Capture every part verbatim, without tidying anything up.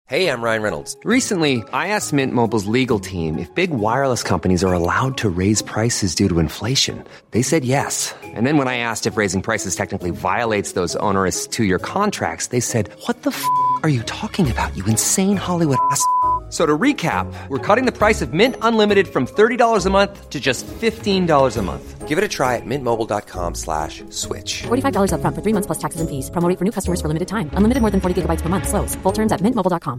Hey, I'm Ryan Reynolds. Recently, I asked Mint Mobile's legal team if big wireless companies are allowed to raise prices due to inflation. They said yes. And then when I asked if raising prices technically violates those onerous two-year contracts, they said, what the f*** are you talking about, you insane Hollywood ass f- So to recap, we're cutting the price of Mint Unlimited from thirty dollars a month to just fifteen dollars a month. Give it a try at mintmobile.com slash switch. forty-five dollars up front for three months plus taxes and fees. Promo rate for new customers for limited time. Unlimited more than forty gigabytes per month. Slows full terms at mint mobile dot com.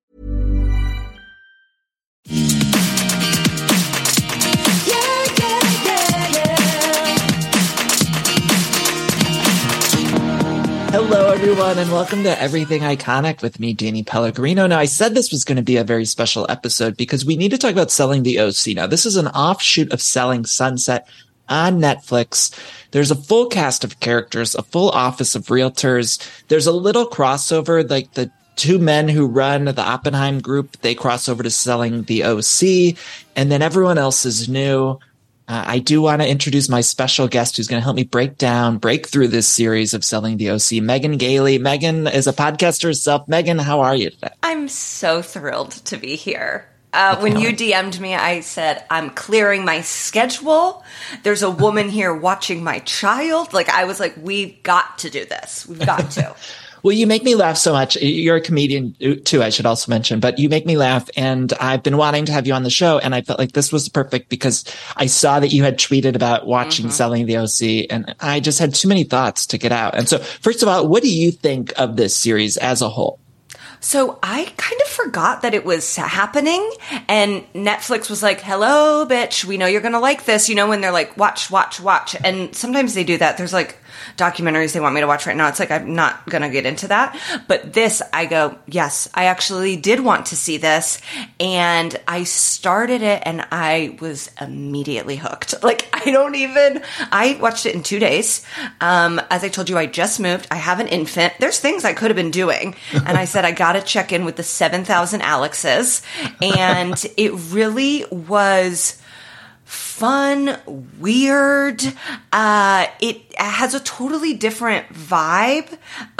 Hello, everyone, and welcome to Everything Iconic with me, Danny Pellegrino. Now, I said this was going to be a very special episode because we need to talk about Selling the O C. Now, this is an offshoot of Selling Sunset on Netflix. There's a full cast of characters, a full office of realtors. There's a little crossover, like the two men who run the Oppenheim Group, they cross over to Selling the O C, and then everyone else is new. Uh, I do want to introduce my special guest who's going to help me break down, break through this series of Selling the O C, Megan Gailey. Megan is a podcaster herself. Megan, how are you today? I'm so thrilled to be here. Uh, when you D M'd me, I said, I'm clearing my schedule. There's a woman here watching my child. Like, I was like, we've got to do this. We've got to. Well, you make me laugh so much. You're a comedian too, I should also mention, but you make me laugh. And I've been wanting to have you on the show. And I felt like this was perfect because I saw that you had tweeted about watching mm-hmm. Selling the O C. And I just had too many thoughts to get out. And so first of all, what do you think of this series as a whole? So I kind of forgot that it was happening, and Netflix was like, hello, bitch, we know you're going to like this. You know, when they're like, watch, watch, watch. And sometimes they do that. There's like documentaries they want me to watch right now. It's like, I'm not going to get into that. But this, I go, yes, I actually did want to see this. And I started it and I was immediately hooked. Like, I don't even, I watched it in two days. Um, as I told you, I just moved. I have an infant. There's things I could have been doing. And I said, I got to check in with the seven thousand Alexes. And it really was fun, weird. Uh, it has a totally different vibe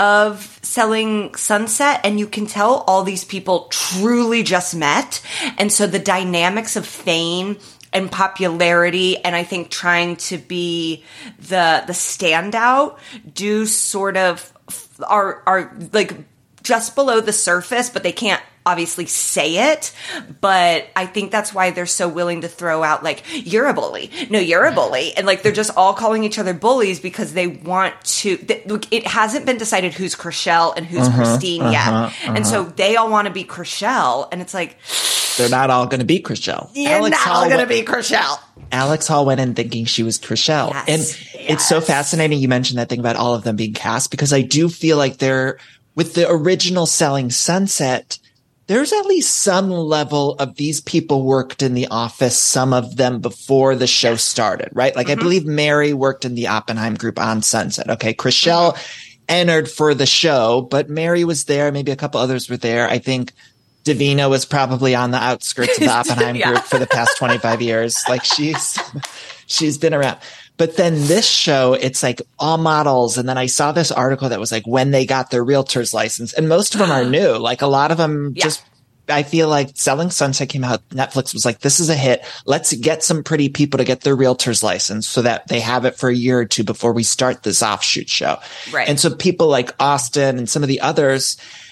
of Selling Sunset, and you can tell all these people truly just met. And so the dynamics of fame and popularity, and I think trying to be the the standout, do sort of are are like just below the surface, but they can't obviously say it. But I think that's why they're so willing to throw out like, you're a bully. No, you're a bully. And like, they're just all calling each other bullies because they want to, th- look, it hasn't been decided who's Chrishell and who's uh-huh, Christine uh-huh, yet. Uh-huh. And so they all want to be Chrishell. And it's like, they're not all going to be Chrishell. You're Alex not all going to be Chrishell. Alex Hall went in thinking she was Chrishell. Yes, and yes. It's so fascinating you mentioned that thing about all of them being cast, because I do feel like they're, with the original Selling Sunset, there's at least some level of these people worked in the office, some of them before the show started, right? Like, mm-hmm. I believe Mary worked in the Oppenheim Group on Sunset. Okay. Chrishell mm-hmm. entered for the show, but Mary was there. Maybe a couple others were there. I think Davina was probably on the outskirts of the Oppenheim yeah. Group for the past twenty-five years. Like, she's, she's been around. But then this show, it's like all models. And then I saw this article that was like when they got their realtor's license, and most of them are new. Like, a lot of them yeah. just, I feel like Selling Sunset came out. Netflix was like, this is a hit. Let's get some pretty people to get their realtor's license so that they have it for a year or two before we start this offshoot show. Right. And so people like Austin and some of the others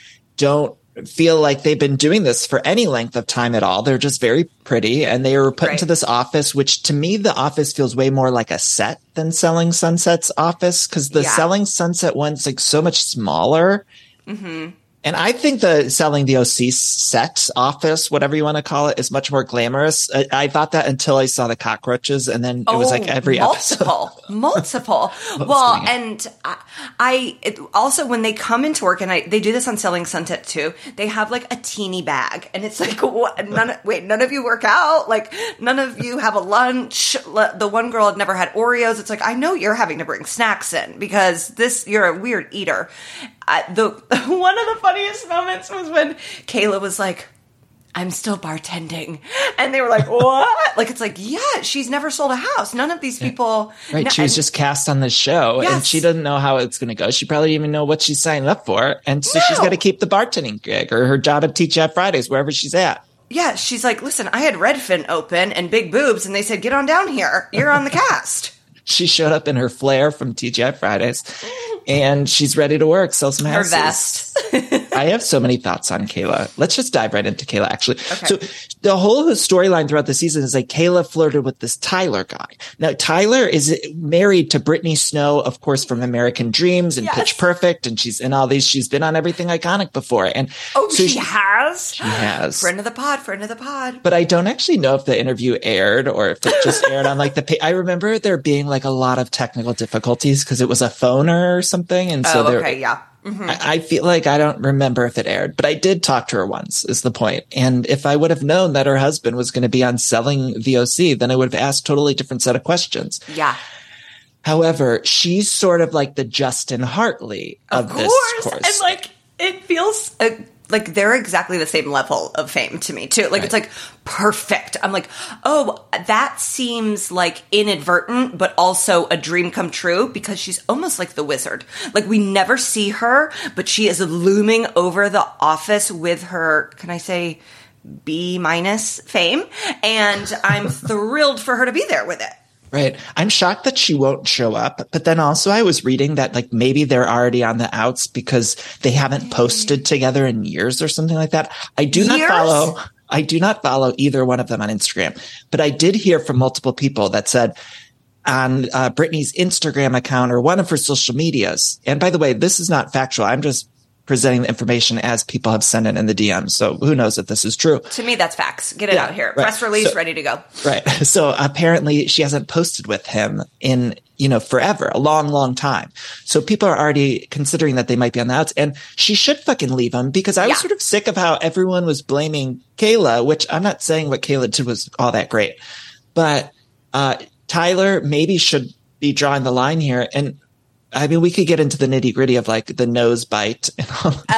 don't feel like they've been doing this for any length of time at all. They're just very pretty, and they were put right. into this office, which to me, the office feels way more like a set than Selling Sunset's office, because the yeah. Selling Sunset one's like so much smaller. Mm-hmm. And I think the Selling the O C set office, whatever you want to call it, is much more glamorous. I, I thought that until I saw the cockroaches, and then it oh, was like every multiple, episode. multiple. Well, and I, I it, also when they come into work, and I they do this on Selling Sunset too. They have like a teeny bag, and it's like, what? None. Of, wait, none of you work out. Like, none of you have a lunch. The one girl had never had Oreos. It's like, I know you're having to bring snacks in because this you're a weird eater. I, the one of the funniest moments was when Kayla was like, I'm still bartending. And they were like, what? Like, it's like, yeah, she's never sold a house. None of these people. Right. No, she was and, just cast on this show yes. and she doesn't know how it's going to go. She probably didn't even know what she's signing up for. And so no. she's got to keep the bartending gig or her job at T G I Fridays, wherever she's at. Yeah. She's like, listen, I had Redfin open and big boobs and they said, get on down here. You're on the cast. She showed up in her flare from T G I Fridays and she's ready to work, sell some houses. Her vest. I have so many thoughts on Kayla. Let's just dive right into Kayla, actually. Okay. So the whole storyline throughout the season is like Kayla flirted with this Tyler guy. Now, Tyler is married to Brittany Snow, of course, from American Dreams and yes. Pitch Perfect. And she's in all these. She's been on Everything Iconic before. And oh, so she, she has? She has. Friend of the pod, friend of the pod. But I don't actually know if the interview aired or if it just aired on like the pay. I remember there being like a lot of technical difficulties because it was a phoner or something. And so oh, there, okay, yeah. Mm-hmm. I, I feel like I don't remember if it aired, but I did talk to her once is the point. And if I would have known that her husband was going to be on Selling V O C, then I would have asked a totally different set of questions. Yeah. However, she's sort of like the Justin Hartley of, of this course. course. And like, it feels uh, like they're exactly the same level of fame to me too. Like, right. It's like perfect. I'm like, oh, that seems like inadvertent, but also a dream come true because she's almost like the wizard. Like we never see her, but she is looming over the office with her, can I say B minus fame? And I'm thrilled for her to be there with it. Right. I'm shocked that she won't show up. But then also I was reading that like maybe they're already on the outs because they haven't posted together in years or something like that. I do years? not follow. I do not follow either one of them on Instagram, but I did hear from multiple people that said on uh, Britney's Instagram account or one of her social medias. And by the way, this is not factual. I'm just presenting the information as people have sent it in the D Ms. So who knows if this is true. To me, that's facts. Get it yeah, out here. Right. Press release, so, ready to go. Right. So apparently she hasn't posted with him in, you know, forever, a long, long time. So people are already considering that they might be on the outs and she should fucking leave him because I was yeah. sort of sick of how everyone was blaming Kayla, which I'm not saying what Kayla did was all that great, but, uh, Tyler maybe should be drawing the line here. And I mean, we could get into the nitty gritty of like the nose bite and all. Uh,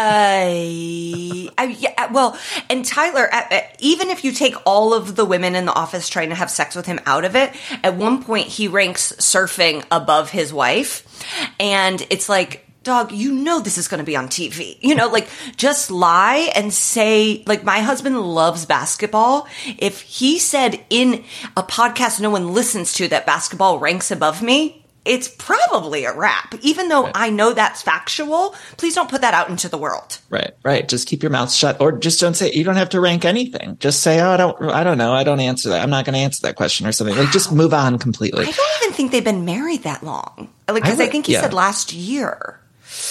I, yeah, well, and Tyler, even if you take all of the women in the office trying to have sex with him out of it, at one point he ranks surfing above his wife. And it's like, dog, you know this is going to be on T V. You know, like, just lie and say, like, my husband loves basketball. If he said in a podcast no one listens to that basketball ranks above me, it's probably a wrap. Even though right. I know that's factual, please don't put that out into the world. Right, right. Just keep your mouth shut, or just don't say. You don't have to rank anything. Just say, "Oh, I don't, I don't know. I don't answer that. I'm not going to answer that question," or something. Wow. Like, just move on completely. I don't even think they've been married that long. Like, because I, I think he yeah. said last year.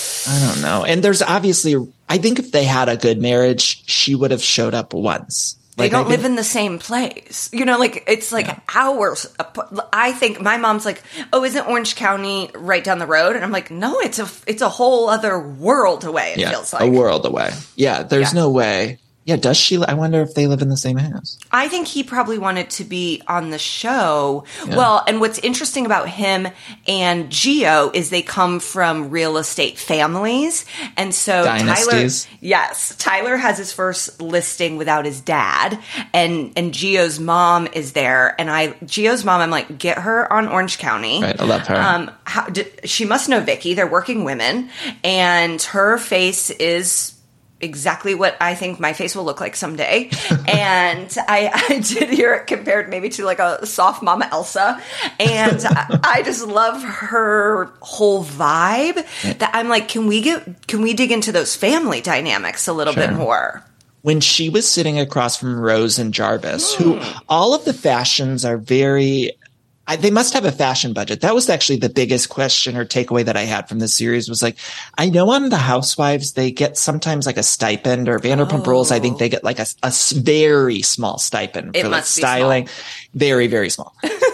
I don't know. And there's obviously, I think if they had a good marriage, she would have showed up once. They like, don't I live think, in the same place. You know, like, it's like yeah. hours. I think my mom's like, oh, isn't Orange County right down the road? And I'm like, no, it's a, it's a whole other world away, it yeah, feels like. a world away. Yeah, there's yeah. no way. Yeah, does she? I wonder if they live in the same house. I think he probably wanted to be on the show. Yeah. Well, and what's interesting about him and Gio is they come from real estate families. And so Dynasties. Tyler, yes, Tyler has his first listing without his dad, and, and Gio's mom is there. And I, Gio's mom, I'm like, get her on Orange County. Right, I love her. Um, how, did, she must know Vicky. They're working women, and her face is exactly what I think my face will look like someday. And I, I did hear it compared maybe to like a soft Mama Elsa. And I, I just love her whole vibe that I'm like, can we get, can we dig into those family dynamics a little sure. bit more? When she was sitting across from Rose and Jarvis, mm. who all of the fashions are very, I, they must have a fashion budget. That was actually the biggest question or takeaway that I had from this series was like, I know on the Housewives, they get sometimes like a stipend, or Vanderpump oh. Rules, I think they get like a, a very small stipend it for like must styling. Be small. Very, very small.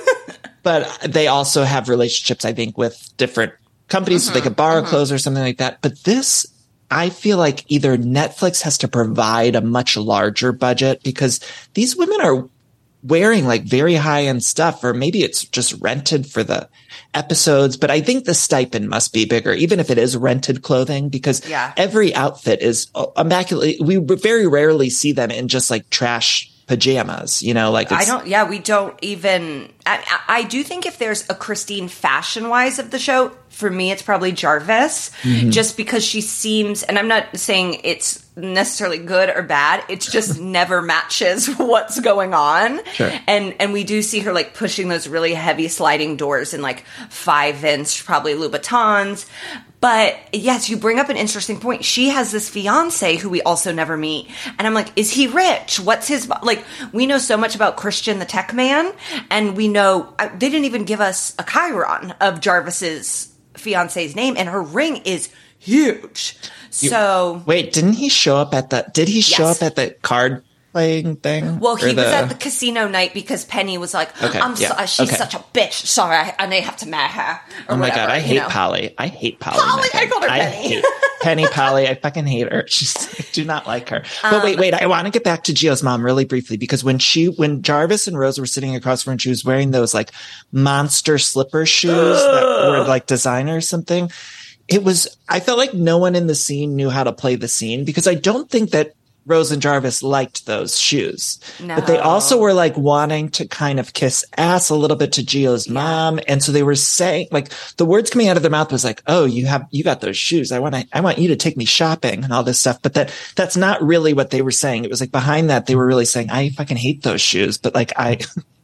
But they also have relationships, I think, with different companies, mm-hmm. so they could borrow mm-hmm. clothes or something like that. But this, I feel like either Netflix has to provide a much larger budget because these women are wearing like very high end stuff, or maybe it's just rented for the episodes. But I think the stipend must be bigger, even if it is rented clothing, because yeah. every outfit is immaculately. We very rarely see them in just like trash pajamas, you know, like it's, I don't, yeah, we don't even, I, I do think if there's a Christine fashion wise of the show, for me, it's probably Jarvis, mm-hmm. just because she seems, and I'm not saying it's necessarily good or bad, it's just never matches what's going on. Sure. And, and we do see her like pushing those really heavy sliding doors in like five inch, probably Louboutins. But yes, you bring up an interesting point. She has this fiance who we also never meet. And I'm like, is he rich? What's his, like, we know so much about Christian the tech man. And we know, they didn't even give us a chyron of Jarvis's fiance's name. And her ring is huge. So. You, wait, didn't he show up at the, did he show yes. up at the card playing thing? Well, he the... was at the casino night because Penny was like, okay, I'm yeah, so, she's okay. such a bitch. Sorry, I, I may have to marry her. Oh my whatever, God, I hate know? Polly. I hate Polly. Polly, Megan. I called her I Penny. Hate Penny, Polly, I fucking hate her. She's, I do not like her. But um, wait, wait, I want to get back to Gio's mom really briefly, because when she, when Jarvis and Rose were sitting across from her and she was wearing those like monster slipper shoes that were like designer or something, it was, I felt like no one in the scene knew how to play the scene, because I don't think that Rose and Jarvis liked those shoes, no. but they also were like wanting to kind of kiss ass a little bit to Gio's yeah. mom. And so they were saying, like, the words coming out of their mouth was like, oh, you have, you got those shoes. I want to, I want you to take me shopping and all this stuff. But that, that's not really what they were saying. It was like behind that, they were really saying, I fucking hate those shoes. But like, I,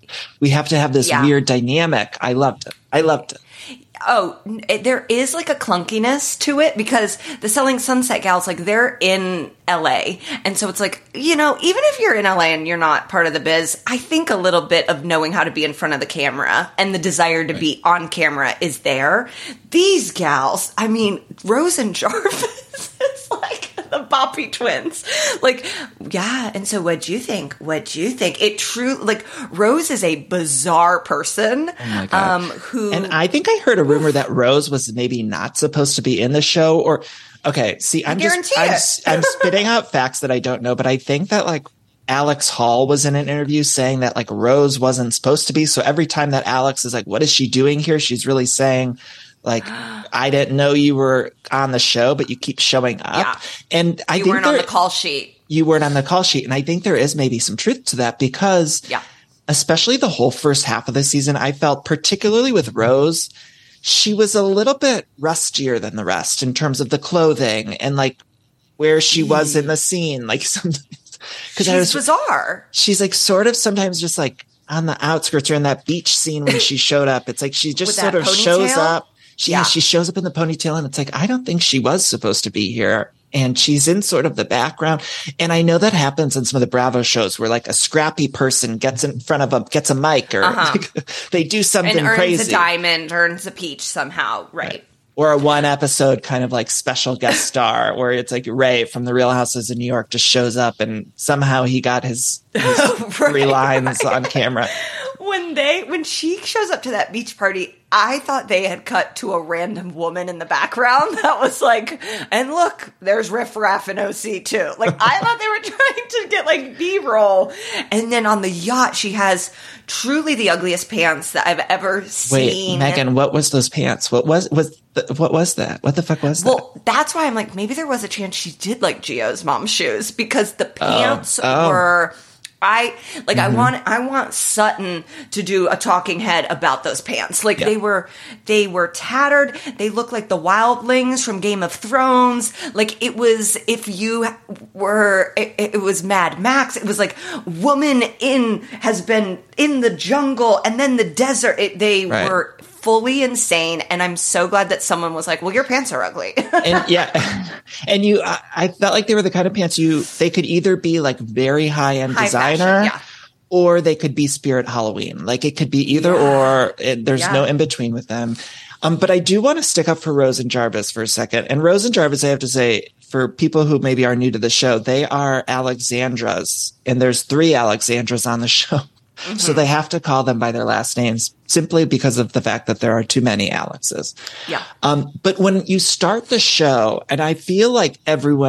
we have to have this yeah. weird dynamic. I loved it. I loved it. Oh, it, there is like a clunkiness to it, because the Selling Sunset gals, like, they're in L A. And so it's like, you know, even if you're in L A and you're not part of the biz, I think a little bit of knowing how to be in front of the camera and the desire to right. be on camera is there. These gals, I mean, Rose and Jarvis is like the Boppy twins. Like, yeah. And so what'd you think? What'd you think? It true, like, Rose is a bizarre person. Oh my God. Um, who, and I think I heard a rumor that Rose was maybe not supposed to be in the show, or, okay, see, I'm I just, I'm, I'm spitting out facts that I don't know, but I think that like Alex Hall was in an interview saying that like Rose wasn't supposed to be. So every time that Alex is like, what is she doing here? She's really saying, like, I didn't know you were on the show, but you keep showing up. Yeah. And I you think weren't on the call sheet. You weren't on the call sheet. And I think there is maybe some truth to that, because yeah. especially the whole first half of the season, I felt particularly with Rose, she was a little bit rustier than the rest in terms of the clothing and like where she was in the scene. Like sometimes, because she's I was bizarre. She's like sort of sometimes just like on the outskirts, or in that beach scene when she showed up. It's like she just sort of ponytail? shows up. She yeah. she shows up in the ponytail, and it's like, I don't think she was supposed to be here. And she's in sort of the background. And I know that happens in some of the Bravo shows where like a scrappy person gets in front of a, gets a mic, or uh-huh. like, they do something and earns crazy. a diamond, earns a peach somehow. Right. right. Or a one episode kind of like special guest star where it's like Ray from the Real Houses of New York just shows up and somehow he got his, his right, three lines right. on camera. When they, when she shows up to that beach party, I thought they had cut to a random woman in the background that was like, and look, there's Riff Raff and O C too. Like, I thought they were trying to get like B-roll. And then on the yacht, she has truly the ugliest pants that I've ever seen. Wait, Megan, what was those pants? What was, was, the, what was that? What the fuck was that? Well, that's why I'm like, maybe there was a chance she did like Gio's mom's shoes, because the pants oh. Oh. were... I like Mm-hmm. I want I want Sutton to do a talking head about those pants. Like yeah. they were they were tattered. They looked like the wildlings from Game of Thrones. Like it was if you were it, it was Mad Max. It was like woman in has been in the jungle and then the desert. It, they right. were fully insane, and I'm so glad that someone was like, well, your pants are ugly. And yeah, and you I, I felt like they were the kind of pants you they could either be like very high-end High designer fashion, yeah. or they could be Spirit Halloween. Like it could be either yeah. or. It, there's yeah. no in between with them. Um, but I do want to stick up for Rose and Jarvis for a second. And Rose and Jarvis, I have to say, for people who maybe are new to the show, they are Alexandras, and there's three Alexandras on the show. Mm-hmm. So they have to call them by their last names simply because of the fact that there are too many Alexes. Yeah. Um, but when you start the show, and I feel like everyone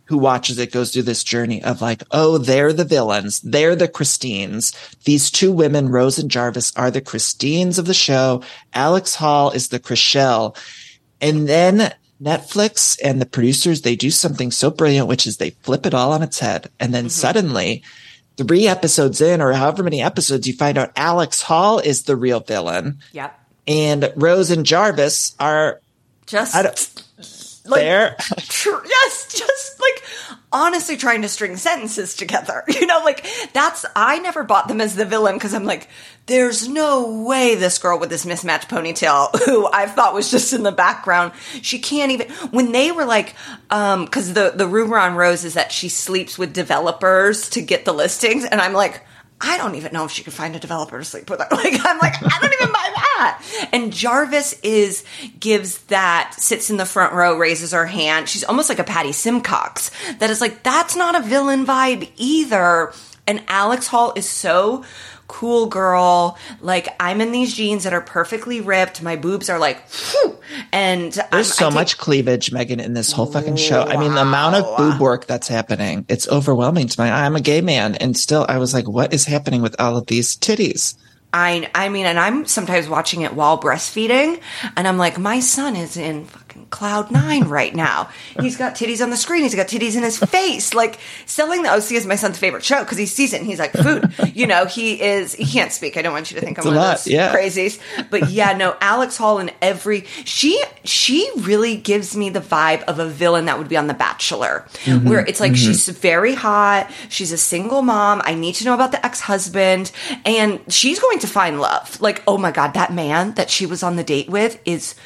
who watches it goes through this journey of like, oh, they're the villains. They're the Christines. These two women, Rose and Jarvis, are the Christines of the show. Alex Hall is the Chrishell. And then Netflix and the producers, they do something so brilliant, which is they flip it all on its head. And then mm-hmm. suddenly, three episodes in, or however many episodes, you find out Alex Hall is the real villain. Yep. And Rose and Jarvis are just I don't, like, there. Tr- yes, just like honestly trying to string sentences together. You know, like that's, I never bought them as the villain because I'm like, there's no way this girl with this mismatched ponytail, who I thought was just in the background, she can't even, when they were like, um, because the, the rumor on Rose is that she sleeps with developers to get the listings. And I'm like, I don't even know if she could find a developer to sleep with her. Like, I'm like, I don't even buy that. And Jarvis is, gives that, sits in the front row, raises her hand. She's almost like a Patty Simcox. That is like, that's not a villain vibe either. And Alex Hall is so cool girl. Like, I'm in these jeans that are perfectly ripped. My boobs are like, whew. And there's I'm, so take- much cleavage, Megan, in this whole fucking show. Wow. I mean, the amount of boob work that's happening, it's overwhelming to my eye. I'm a gay man. And still, I was like, what is happening with all of these titties? I, I mean, and I'm sometimes watching it while breastfeeding, and I'm like, my son is in fucking cloud nine right now. He's got titties on the screen. He's got titties in his face. Like, Selling the O C is my son's favorite show because he sees it and he's like, food. You know, he is, he can't speak. I don't want you to think I'm it's one lot, of those yeah. crazies. But yeah, no, Alex Hall in every, she, she really gives me the vibe of a villain that would be on The Bachelor, mm-hmm, where it's like, mm-hmm. she's very hot. She's a single mom. I need to know about the ex-husband, and she's going to find love. Like, oh my God, that man that she was on the date with is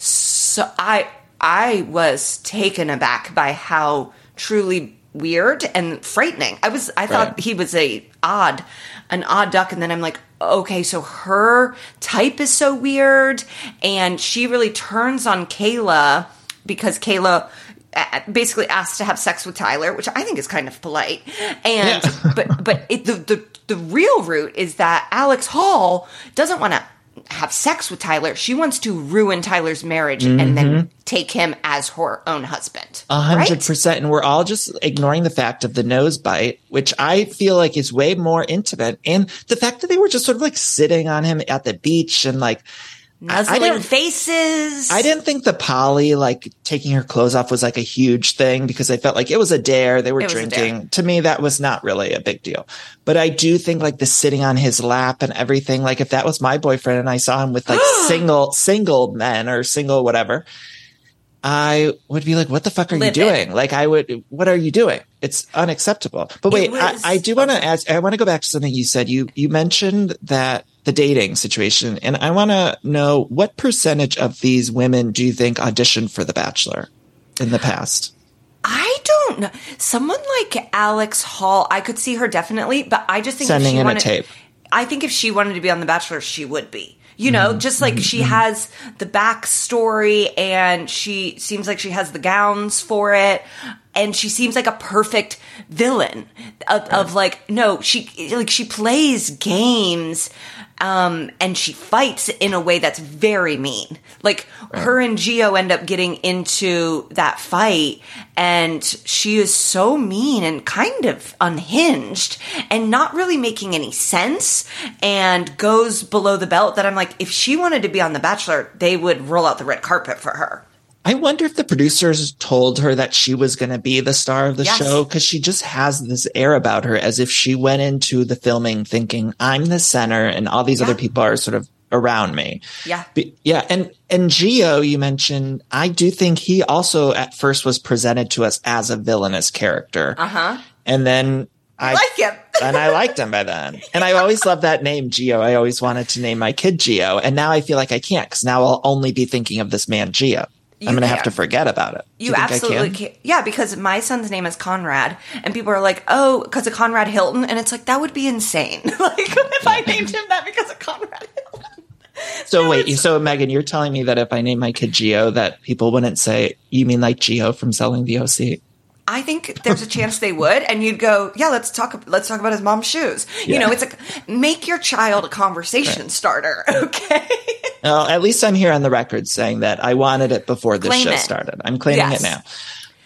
so, I, I was taken aback by how truly weird and frightening. I was, I thought right. he was a odd, an odd duck. And then I'm like, okay, so her type is so weird. And she really turns on Kayla because Kayla basically asked to have sex with Tyler, which I think is kind of polite. And, yeah. but, but it, the, the, the real root is that Alex Hall doesn't want to have sex with Tyler. She wants to ruin Tyler's marriage mm-hmm. and then take him as her own husband. A hundred percent. And we're all just ignoring the fact of the nose bite, which I feel like is way more intimate. And the fact that they were just sort of like sitting on him at the beach and like, nuzzling faces. I didn't think the Polly, like, taking her clothes off was, like, a huge thing because I felt like it was a dare. They were it drinking. To me, that was not really a big deal. But I do think, like, the sitting on his lap and everything, like, if that was my boyfriend and I saw him with, like, single, single men or single whatever, I would be like, what the fuck are Live you doing? It. Like, I would, what are you doing? It's unacceptable. But wait, I, I do want to ask, I want to go back to something you said. You, you mentioned that the dating situation, and I want to know what percentage of these women do you think auditioned for The Bachelor in the past? I don't know. Someone like Alex Hall, I could see her definitely, but I just think sending if she in wanted, a tape. I think if she wanted to be on The Bachelor, she would be. You know, mm-hmm. just like she has the backstory and she seems like she has the gowns for it. And she seems like a perfect villain of, right. of like, no, she, like she plays games, um, and she fights in a way that's very mean. Like right. her and Gio end up getting into that fight and she is so mean and kind of unhinged and not really making any sense and goes below the belt that I'm like, if she wanted to be on The Bachelor, they would roll out the red carpet for her. I wonder if the producers told her that she was going to be the star of the yes. show, because she just has this air about her as if she went into the filming thinking, I'm the center and all these yeah. other people are sort of around me. Yeah. But, yeah. And, and Gio, you mentioned, I do think he also at first was presented to us as a villainous character. Uh-huh. And then I like him. and I liked him by then. And I always loved that name, Gio. I always wanted to name my kid Gio. And now I feel like I can't because now I'll only be thinking of this man, Gio. You I'm going to have to forget about it. You, you absolutely can? can. Yeah, because my son's name is Conrad, and people are like, oh, because of Conrad Hilton. And it's like, that would be insane. Like, if I named him that because of Conrad Hilton. So no, wait, so Megan, you're telling me that if I name my kid Gio, that people wouldn't say, you mean like Gio from Selling the O C? I think there's a chance they would, and you'd go, yeah, let's talk. Let's talk about his mom's shoes. Yeah. You know, it's like make your child a conversation right. starter. Okay. Well, at least I'm here on the record saying that I wanted it before this Claim show it. started. I'm claiming yes. it now. Uh,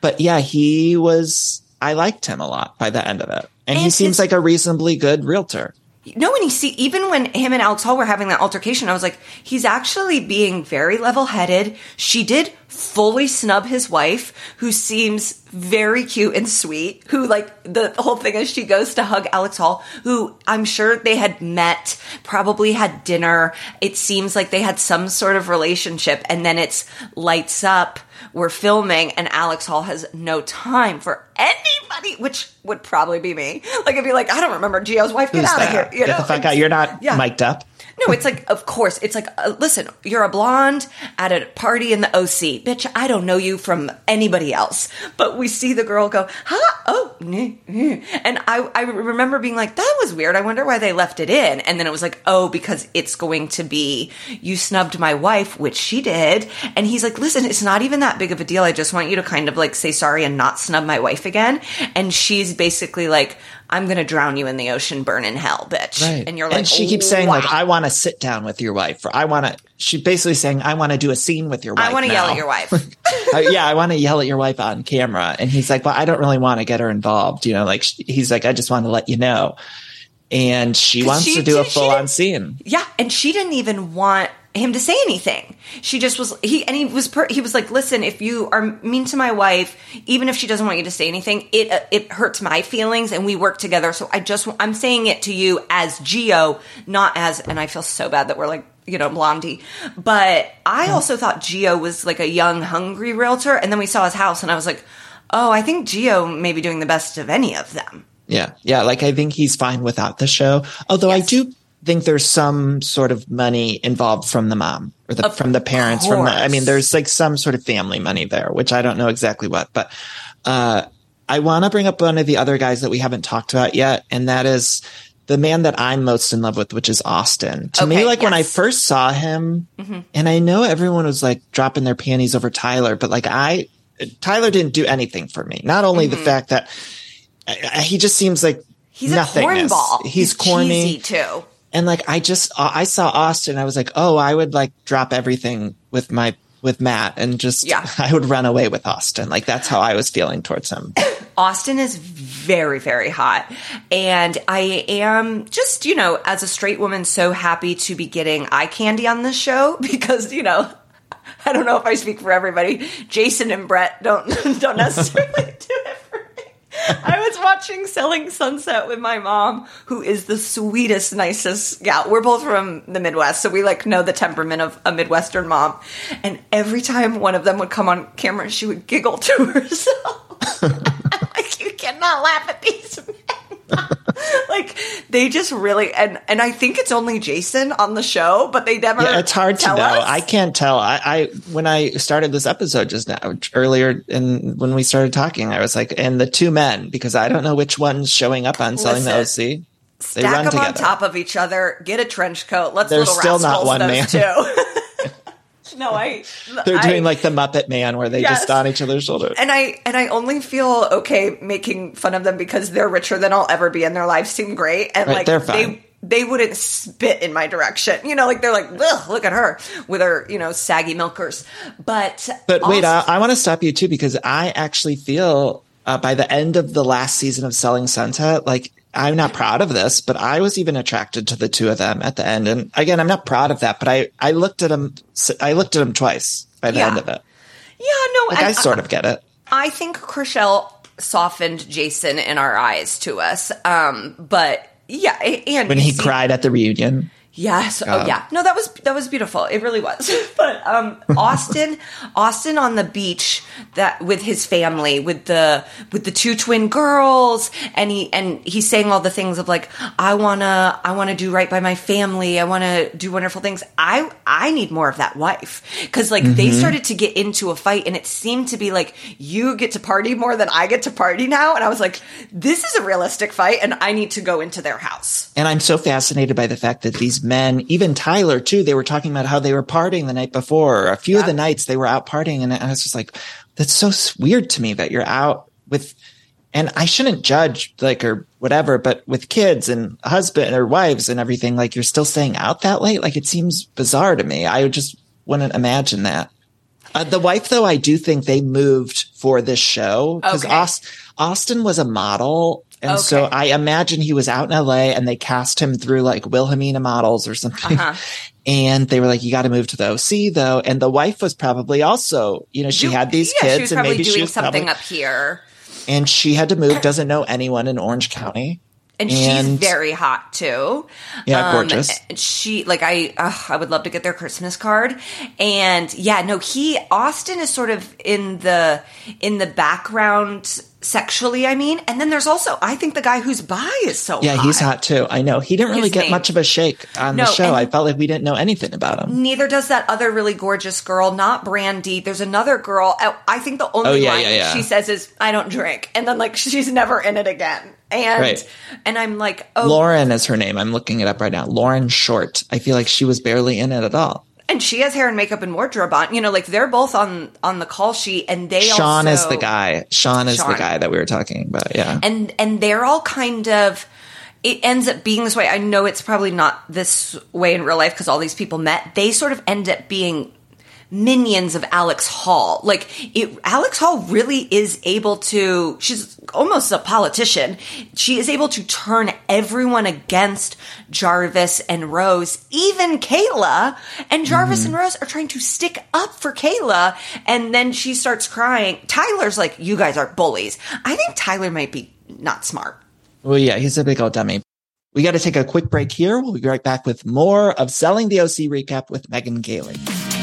But yeah, he was, I liked him a lot by the end of it. And, and he seems like a reasonably good realtor. No, and he see, even when him and Alex Hall were having that altercation, I was like, he's actually being very level-headed. She did fully snub his wife, who seems very cute and sweet, who, like, the whole thing is she goes to hug Alex Hall, who I'm sure they had met, probably had dinner. It seems like they had some sort of relationship, and then it's lights up. We're filming, and Alex Hall has no time for anybody, which would probably be me. Like, I'd be like, I don't remember Gio's wife. Get Who's out that? of here. You Get know? the fuck out. You're not yeah. mic'd up. No, it's like, of course, it's like, uh, listen, you're a blonde at a party in the O C. Bitch, I don't know you from anybody else. But we see the girl go, huh? Oh, mm, mm. And I, I remember being like, that was weird. I wonder why they left it in. And then it was like, oh, because it's going to be, you snubbed my wife, which she did. And he's like, listen, it's not even that big of a deal. I just want you to kind of like say sorry and not snub my wife again. And she's basically like, I'm going to drown you in the ocean, burn in hell, bitch. Right. And you're like, and she oh, keeps saying wow. like, I want to sit down with your wife. Or I want to, she's basically saying, I want to do a scene with your wife. I want to yell at your wife. uh, yeah. I want to yell at your wife on camera. And he's like, well, I don't really want to get her involved. You know, like he's like, I just want to let you know. And she wants she, to do a full on scene. Yeah. And she didn't even want him to say anything. She just was, he, and he was, per, he was like, listen, if you are mean to my wife, even if she doesn't want you to say anything, it, uh, it hurts my feelings and we work together. So I just, I'm saying it to you as Gio, not as, and I feel so bad that we're like, you know, Blondie. But I also thought Gio was like a young, hungry realtor. And then we saw his house and I was like, oh, I think Gio may be doing the best of any of them. Yeah. Yeah. Like I think he's fine without the show. Although yes. I do think there's some sort of money involved from the mom or the, from the parents. From the, I mean, there's like some sort of family money there, which I don't know exactly what, but, uh, I want to bring up one of the other guys that we haven't talked about yet. And that is the man that I'm most in love with, which is Austin. To okay, me, like yes. when I first saw him, mm-hmm. and I know everyone was like dropping their panties over Tyler, but like I, Tyler didn't do anything for me. Not only mm-hmm. the fact that I, I, he just seems like he's nothingness. a cornball. He's, he's corny cheesy too. And like, I just, I saw Austin. I was like, oh, I would like drop everything with my, with Matt and just, yeah. I would run away with Austin. Like that's how I was feeling towards him. Austin is very, very hot. And I am just, you know, as a straight woman, so happy to be getting eye candy on this show because, you know, I don't know if I speak for everybody. Jason and Brett don't, don't necessarily do it for me. I was watching Selling Sunset with my mom, who is the sweetest, nicest gal. We're both from the Midwest, so we like know the temperament of a Midwestern mom. And every time one of them would come on camera, she would giggle to herself. Like, you cannot laugh at these men. Like, they just really, and, and I think it's only Jason on the show, but they never Yeah, it's hard to know. Us. I can't tell. I, I, when I started this episode just now, earlier, and when we started talking, I was like, and the two men, because I don't know which one's showing up on Selling the O C. They Stack run them together. on top of each other, get a trench coat. Let's There's little still not rascals one those man. two. No, I. They're I, doing like the Muppet Man where they yes. just on each other's shoulders. And I and I only feel okay making fun of them because they're richer than I'll ever be and their lives seem great. And right, like they're fine. they they wouldn't spit in my direction. You know, like they're like, ugh, look at her with her, you know, saggy milkers. But But also, wait, I, I want to stop you too, because I actually feel uh, by the end of the last season of Selling Sunset, like I'm not proud of this, but I was even attracted to the two of them at the end. And again, I'm not proud of that, but I, I looked at them, I looked at them twice by the yeah. end of it. Yeah, no, like, I, I sort of get it. I think Chrishell softened Jason in our eyes to us. Um, but yeah, and when he see- cried at the reunion. Yes. Oh, um, yeah. No, that was that was beautiful. It really was. But um, Austin, Austin on the beach that with his family, with the with the two twin girls, and he and he's saying all the things of like, I wanna I wanna do right by my family. I wanna do wonderful things. I I need more of that wife because like mm-hmm. they started to get into a fight, and it seemed to be like you get to party more than I get to party now, and I was like, this is a realistic fight, and I need to go into their house. And I'm so fascinated by the fact that these men, even Tyler too, they were talking about how they were partying the night before. A few yeah. of the nights they were out partying, and I was just like, that's so weird to me that you're out with, and I shouldn't judge like or whatever, but with kids and husband or wives and everything, like you're still staying out that late. Like it seems bizarre to me. I just wouldn't imagine that. Uh, the wife, though, I do think they moved for this show because Okay. Aust- Austin was a model. And Okay. so I imagine he was out in L A and they cast him through like Wilhelmina Models or something. Uh-huh. And they were like, you got to move to the O C though. And the wife was probably also, you know, she Do- had these yeah, kids she was and probably maybe doing she was something probably, up here. and she had to move, doesn't know anyone in Orange County. And, she's very hot too. Yeah, gorgeous. Um, she like I uh, I would love to get their Christmas card. And yeah, no, he Austin is sort of in the in the background sexually, I mean. And then there's also I think the guy who's bi is so Yeah, hot. he's hot too. I know. He didn't really His get name. much of a shake on No, the show. and- I felt like we didn't know anything about him. Neither does that other really gorgeous girl, not Brandy. There's another girl. I- I think the only Oh, yeah, line yeah, yeah. she says is, I don't drink. And then, like, she's never in it again. And Right. and I'm like, oh. Lauren is her name. I'm looking it up right now. Lauren Short. I feel like she was barely in it at all. And she has hair and makeup and wardrobe on. You know, like, they're both on, on the call sheet. And they Sean also. is the guy. Sean is Sean. the guy that we were talking about. Yeah. And, and they're all kind of. It ends up being this way. I know it's probably not this way in real life because all these people met. They sort of end up being minions of Alex Hall. Like, it, Alex Hall really is able to, she's almost a politician. She is able to turn everyone against Jarvis and Rose, even Kayla. And Jarvis Mm-hmm. and Rose are trying to stick up for Kayla. And then she starts crying. Tyler's like, you guys are bullies. I think Tyler might be not smart. Well, yeah, he's a big old dummy. We got to take a quick break here. We'll be right back with more of Selling the O C recap with Megan Gailey.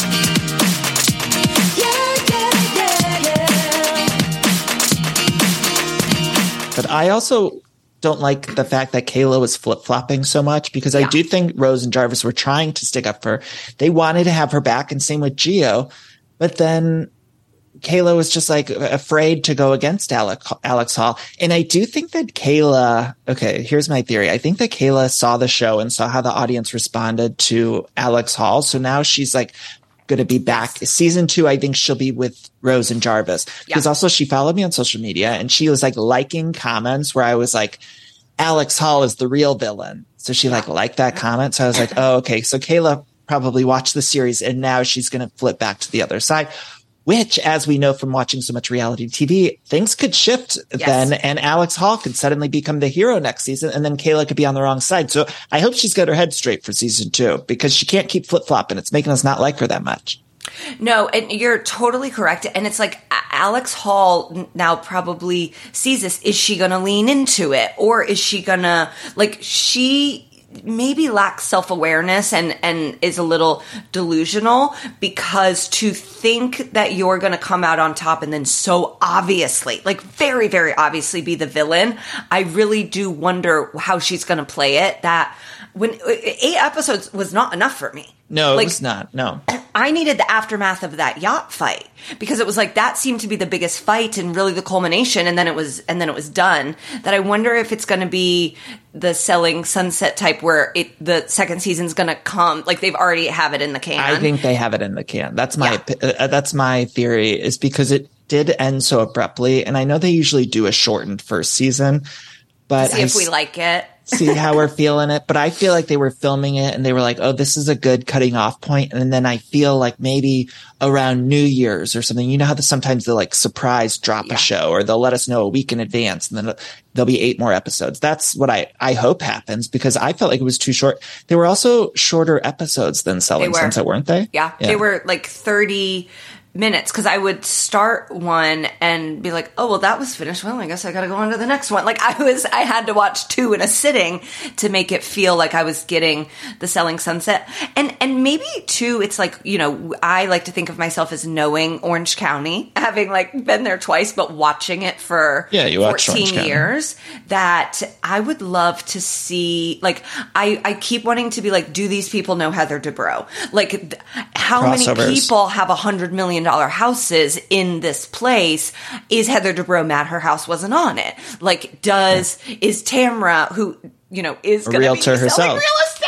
But I also don't like the fact that Kayla was flip-flopping so much because I Yeah. do think Rose and Jarvis were trying to stick up for her. They wanted to have her back, and same with Gio. But then Kayla was just like afraid to go against Alex, Alex Hall. And I do think that Kayla, okay, here's my theory. I think that Kayla saw the show and saw how the audience responded to Alex Hall. So now she's like going to be back. Season two, I think she'll be with Rose and Jarvis. Because Yeah. also she followed me on social media and she was like liking comments where I was like, Alex Hall is the real villain. So she like liked that comment. So I was like, oh, okay. So Kayla probably watched the series and now she's going to flip back to the other side. Which, as we know from watching so much reality T V, things could shift Yes. then, and Alex Hall could suddenly become the hero next season, and then Kayla could be on the wrong side. So I hope she's got her head straight for season two, because she can't keep flip-flopping. It's making us not like her that much. No, and you're totally correct. And it's like A- Alex Hall now probably sees this. Is she going to lean into it? Or is she going to, like, she maybe lacks self-awareness and, and is a little delusional, because to think that you're going to come out on top and then so obviously, like very, very obviously be the villain, I really do wonder how she's going to play it. That when eight episodes was not enough for me. No, it Like, was not. No. I needed the aftermath of that yacht fight, because it was like that seemed to be the biggest fight and really the culmination, and then it was and then it was done. That I wonder if it's going to be the Selling Sunset type where it the second season's going to come, like they've already have it in the can. I think they have it in the can. That's my Yeah. uh, that's my theory, is because it did end so abruptly, and I know they usually do a shortened first season, but See I if we s- like it. see how we're feeling it. But I feel like they were filming it and they were like, oh, this is a good cutting off point. And then I feel like maybe around New Year's or something, you know how the, sometimes they'll like surprise drop Yeah. a show, or they'll let us know a week in advance, and then there'll be eight more episodes. That's what I, I hope happens, because I felt like it was too short. They were also shorter episodes than Selling were. Sunset, weren't they? Yeah, they were like thirty minutes, because I would start one and be like, oh, well, that was finished. Well, I guess I got to go on to the next one. Like I was, I had to watch two in a sitting to make it feel like I was getting the Selling Sunset. And, and maybe too, it's like, you know, I like to think of myself as knowing Orange County, having like been there twice, but watching it for Yeah, you watched Orange fourteen County. years, that I would love to see, like, I, I keep wanting to be like, do these people know Heather Dubrow? Like, th- how many Crossovers. people have a hundred million dollar houses in this place? Is Heather Dubrow mad her house wasn't on it? Like, does, is Tamra, who, you know, is A going to be realtor selling herself. real estate?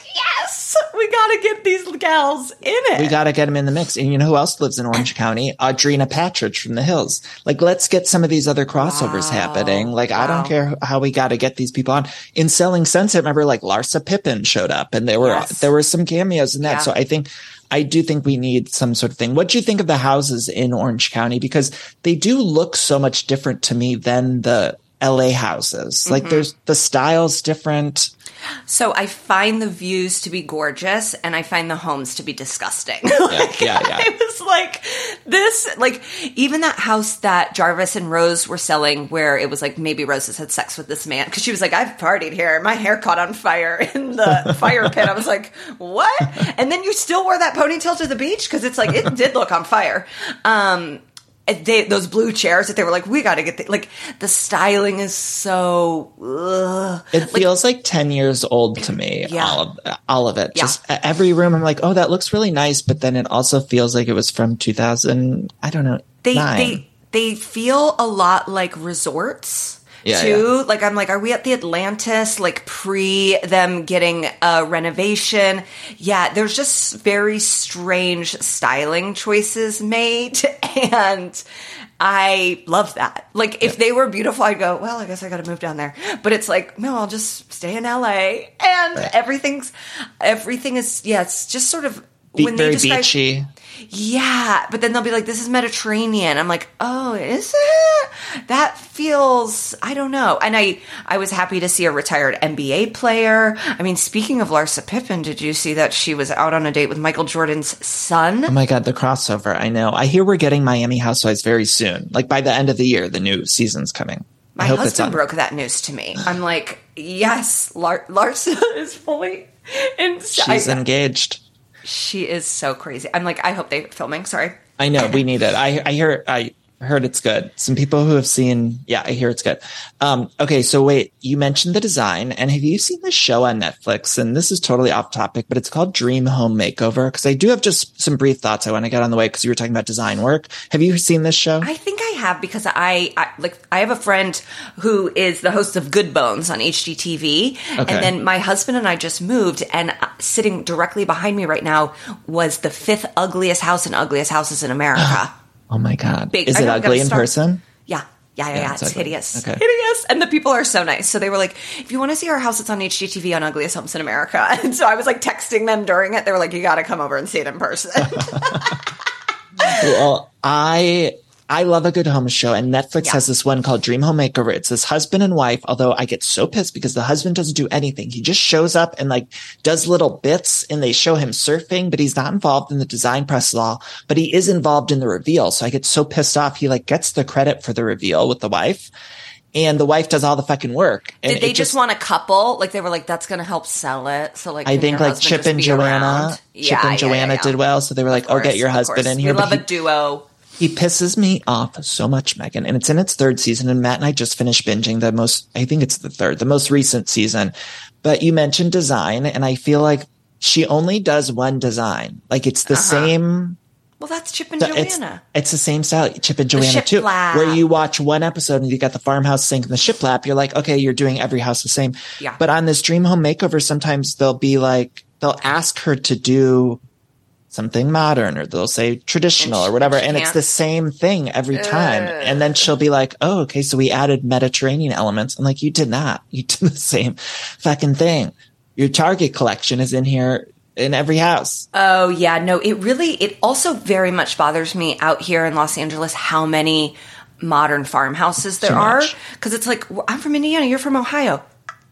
Yes! We gotta get these gals in it. We got to get them in the mix. And you know who else lives in Orange County? Audrina Patridge from The Hills. Like, let's get some of these other crossovers happening. Like, I Wow. don't care how we got to get these people on. In Selling Sunset, remember, like Larsa Pippen showed up, and there were Yes. there were some cameos in that. Yeah. So I think I do think we need some sort of thing. What do you think of the houses in Orange County? Because they do look so much different to me than the L A houses. Mm-hmm. Like there's the style's different. So I find the views to be gorgeous and I find the homes to be disgusting. like, yeah, yeah, yeah. I was like, this, like, even that house that Jarvis and Rose were selling where it was like maybe Rose has had sex with this man. Because she was like, I've partied here. My hair caught on fire in the fire pit. I was like, what? And then you still wore that ponytail to the beach? Because it's like, it did look on fire. Um, They, those blue chairs that they were like, we got to get the, like the styling is so. Ugh. It feels like, like ten years old to me. Yeah. All of all of it. Yeah. Just every room. I'm like, oh, that looks really nice, but then it also feels like it was from two thousand. I don't know. They nine. they they feel a lot like resorts. Yeah, too. yeah. Like, I'm like, are we at the Atlantis, like pre them getting a renovation? Yeah, there's just very strange styling choices made. And I love that. Like, if yeah. they were beautiful, I'd go, well, I guess I got to move down there. But it's like, no, I'll just stay in L A. And right. everything's, everything is, yeah, it's just sort of, Be- when very they describe, beachy. Yeah, but then they'll be like, this is Mediterranean. I'm like, oh, is it? That feels, I don't know. And I, I was happy to see a retired N B A player. I mean, speaking of Larsa Pippen, did you see that she was out on a date with Michael Jordan's son? Oh my God, the crossover. I know. I hear we're getting Miami Housewives very soon. Like by the end of the year, the new season's coming. My I hope husband it's broke that news to me. I'm like, yes, Lar- Larsa is fully inside. She's engaged. She is so crazy. I'm like, I hope they're filming. Sorry. I know. We need it. I, I hear, I heard it's good. Some people who have seen, yeah, I hear it's good. Um, okay. So wait, you mentioned the design, and have you seen this show on Netflix? And this is totally off topic, but it's called Dream Home Makeover. Cause I do have just some brief thoughts I want to get on the way. Cause you were talking about design work. Have you seen this show? I think I have because I, I like, I have a friend who is the host of Good Bones on H G T V. Okay. And then my husband and I just moved, and sitting directly behind me right now was the fifth ugliest house in ugliest houses in America. Oh my God. Big. Is it ugly in person? Yeah. Yeah, yeah, Yeah, yeah. it's It's ugly. hideous. Okay. Hideous. And the people are so nice. So they were like, if you want to see our house, it's on H G T V on Ugliest Homes in America. And so I was like texting them during it. They were like, you got to come over and see it in person. Well, I I love a good home show, and Netflix Yeah. has this one called Dream Home Makeover. It's this husband and wife, although I get so pissed because the husband doesn't do anything. He just shows up and like does little bits, and they show him surfing, but he's not involved in the design process at all, but he is involved in the reveal. So I get so pissed off. He like gets the credit for the reveal with the wife, and the wife does all the fucking work. And Did they it just, want a couple? Like they were like, that's going to help sell it. So like, I can think your like husband Chip just and be Joanna, around? Chip Yeah, and yeah, yeah, Joanna yeah. did well. So they were like, Of oh, course, get your of husband course. in here. We But love he- a duo. He pisses me off so much, Megan. And it's in its third season. And Matt and I just finished binging the most, I think it's the third, the most recent season. But you mentioned design, and I feel like she only does one design. Like it's the Uh-huh. same. Well, that's Chip and It's, Joanna. it's the same style, Chip and Joanna ship too, lap. where you watch one episode and you got the farmhouse sink and the shiplap. You're like, okay, you're doing every house the same. Yeah. But on this Dream Home Makeover, sometimes they'll be like, they'll ask her to do something modern, or they'll say traditional And she- or whatever. and she And it's can't. the same thing every time. Ugh. And then she'll be like, oh, okay, so we added Mediterranean elements. I'm like, you did not. You did the same fucking thing. Your Target collection is in here in every house. Oh, yeah. No, it really, it also very much bothers me out here in Los Angeles how many modern farmhouses there Too are. much. Because it's like, well, I'm from Indiana, you're from Ohio.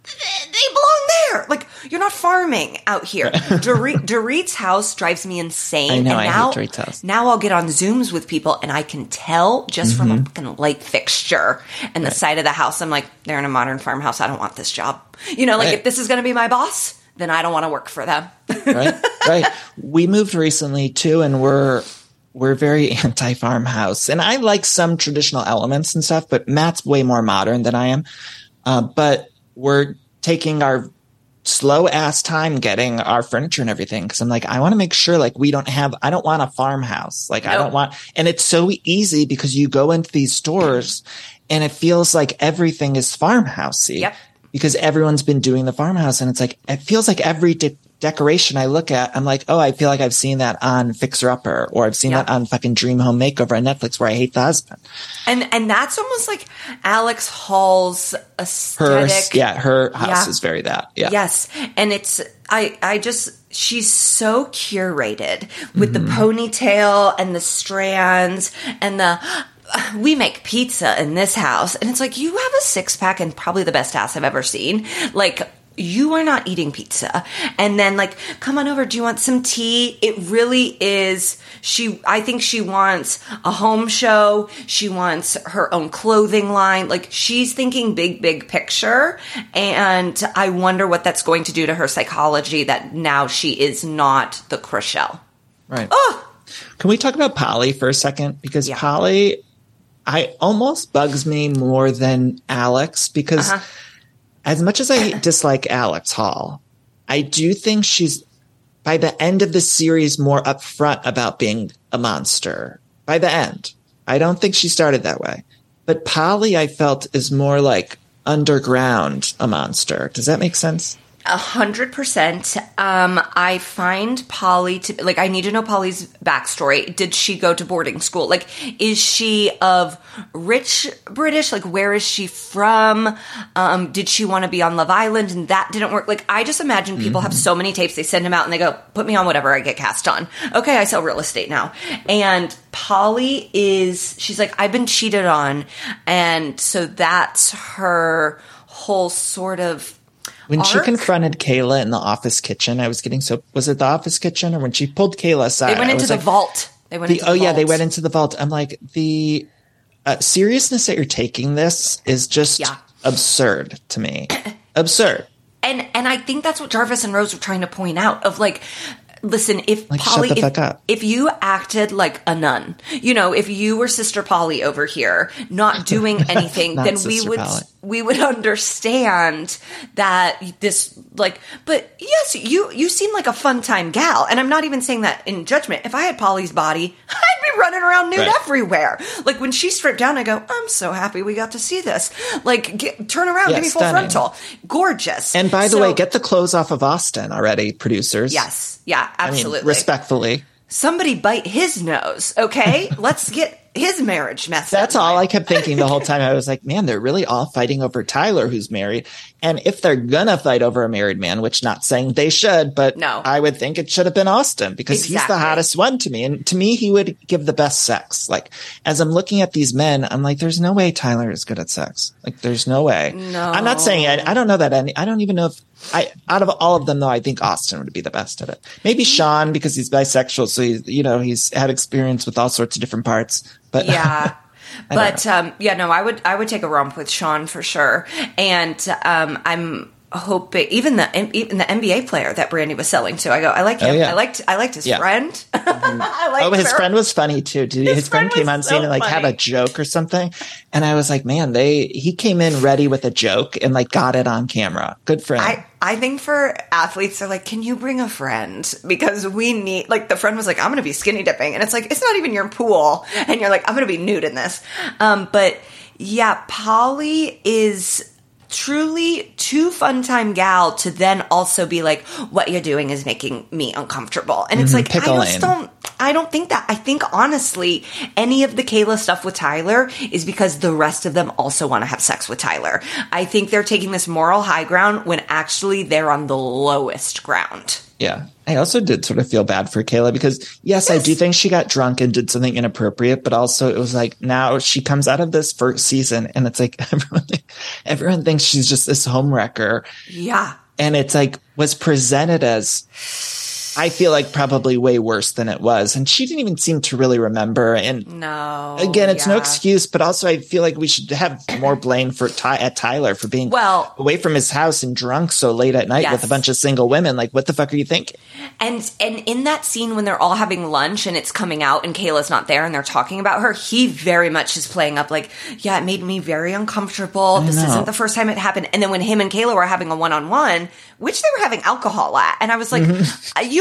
They belong there. Like, you're not farming out here. Dorit, Dorit's house drives me insane. I know, and I hate now, Dorit's house. Now I'll get on Zooms with people, and I can tell just Mm-hmm. from a fucking light fixture and the side of the house. I'm like, they're in a modern farmhouse. I don't want this job. You know, like, Right. if this is going to be my boss, then I don't want to work for them. Right. Right. We moved recently too, and we're, we're very anti farmhouse, and I like some traditional elements and stuff, but Matt's way more modern than I am. Uh, but we're taking our slow ass time getting our furniture and everything. Cause I'm like, I want to make sure like we don't have, I don't want a farmhouse. Like I No. don't want, and it's so easy because you go into these stores and it feels like everything is farmhousey. Yep. Because everyone's been doing the farmhouse, and it's like, it feels like every de- decoration I look at, I'm like, oh, I feel like I've seen that on Fixer Upper, or I've seen Yeah. that on fucking Dream Home Makeover on Netflix, where I hate the husband. And and that's almost like Alex Hall's Her, aesthetic. yeah, her house Yeah. is very that. Yeah. Yes. And it's, I, I just, she's so curated with Mm-hmm. the ponytail and the strands and the, we make pizza in this house. And it's like, you have a six pack and probably the best ass I've ever seen. Like, you are not eating pizza. And then like, come on over. Do you want some tea? It really is. She, I think she wants a home show. She wants her own clothing line. Like she's thinking big, big picture. And I wonder what that's going to do to her psychology that now she is not the Chrishell. Right. Oh, Can we talk about Polly for a second? Because Yeah. Polly, I almost bugs me more than Alex, because Uh-huh. as much as I dislike Alex Hall, I do think she's, by the end of the series, more upfront about being a monster. By the end. I don't think she started that way. But Polly, I felt, is more like underground a monster. Does that make sense? A hundred percent. Um, I find Polly to like. I need to know Polly's backstory. Did she go to boarding school? Like, is she of rich British? Like, where is she from? Um, did she want to be on Love Island and that didn't work? Like, I just imagine people have so many tapes. They send them out and they go, "Put me on whatever I get cast on." Okay, I sell real estate now. And Polly is. She's like, I've been cheated on, and so that's her whole sort of. When she arc? confronted Kayla in the office kitchen, I was getting so, was it the office kitchen, or when she pulled Kayla aside? They went I into was the like, vault. They went the, into the oh yeah, they vault. went into the vault. I'm like, the uh, seriousness that you're taking this is just Yeah. absurd to me. Absurd. And and I think that's what Jarvis and Rose were trying to point out of like, listen, if Like, shut Polly, the if, fuck up. if you acted like a nun, you know, if you were Sister Polly over here, not doing anything, Not then we Sister would Polly. we would understand that this like. But yes, you you seem like a fun time gal, and I'm not even saying that in judgment. If I had Polly's body, I'd be running around nude Right. everywhere. Like when she stripped down, I go, I'm so happy we got to see this. Like, get, turn around, Yeah, give me full stunning. frontal, gorgeous. And by the So- way, get the clothes off of Austin already, producers. Yes. Yeah, I mean, absolutely. respectfully. Somebody bite his nose, okay? Let's get his marriage messed That's up. all I kept thinking the whole time. I was like, man, they're really all fighting over Tyler, who's married. And if they're gonna fight over a married man, which not saying they should, but No. I would think it should have been Austin, because he's Exactly. the hottest one to me. And to me, he would give the best sex. Like, as I'm looking at these men, I'm like, there's no way Tyler is good at sex. Like, there's no way. No. I'm not saying, I, I don't know that any, I don't even know if, I, out of all of them though, I think Austin would be the best at it. Maybe Sean, because he's bisexual. So he's, you know, he's had experience with all sorts of different parts, but Yeah. I don't But um, yeah, no, I would I would take a romp with Sean for sure. And um, I'm hoping even the even the N B A player that Brandy was selling to, I go, I like him. Oh, yeah. I liked I liked his Yeah. friend. I liked Oh, his her. friend was funny too. Did his, His friend, friend came was on so scene and like had funny. a joke or something, and I was like, man, they he came in ready with a joke and like got it on camera. Good for him. I, I think for athletes, they're like, can you bring a friend? Because we need, like, the friend was like, I'm going to be skinny dipping. And it's like, it's not even your pool. And you're like, I'm going to be nude in this. Um, but yeah, Polly is truly too fun time gal to then also be like, what you're doing is making me uncomfortable. And it's like, I pickle just lane. don't, I don't think that. I think honestly, any of the Kayla stuff with Tyler is because the rest of them also want to have sex with Tyler. I think they're taking this moral high ground when actually they're on the lowest ground. Yeah. I also did sort of feel bad for Kayla because yes, I do think she got drunk and did something inappropriate, but also it was like now she comes out of this first season and it's like everyone, everyone thinks she's just this homewrecker. Yeah. And it's like was presented as, I feel like probably way worse than it was. And she didn't even seem to really remember. And No. again, it's no yeah. excuse, but also I feel like we should have more blame for Ty- at Tyler for being Well- away from his house and drunk so late at night Yes. with a bunch of single women. Like, what the fuck are you thinking? And and in that scene when they're all having lunch and it's coming out and Kayla's not there and they're talking about her, he very much is playing up like, yeah, it made me very uncomfortable. This know. isn't the first time it happened. And then when him and Kayla were having a one-on-one, which they were having alcohol at, and I was like, Mm-hmm. you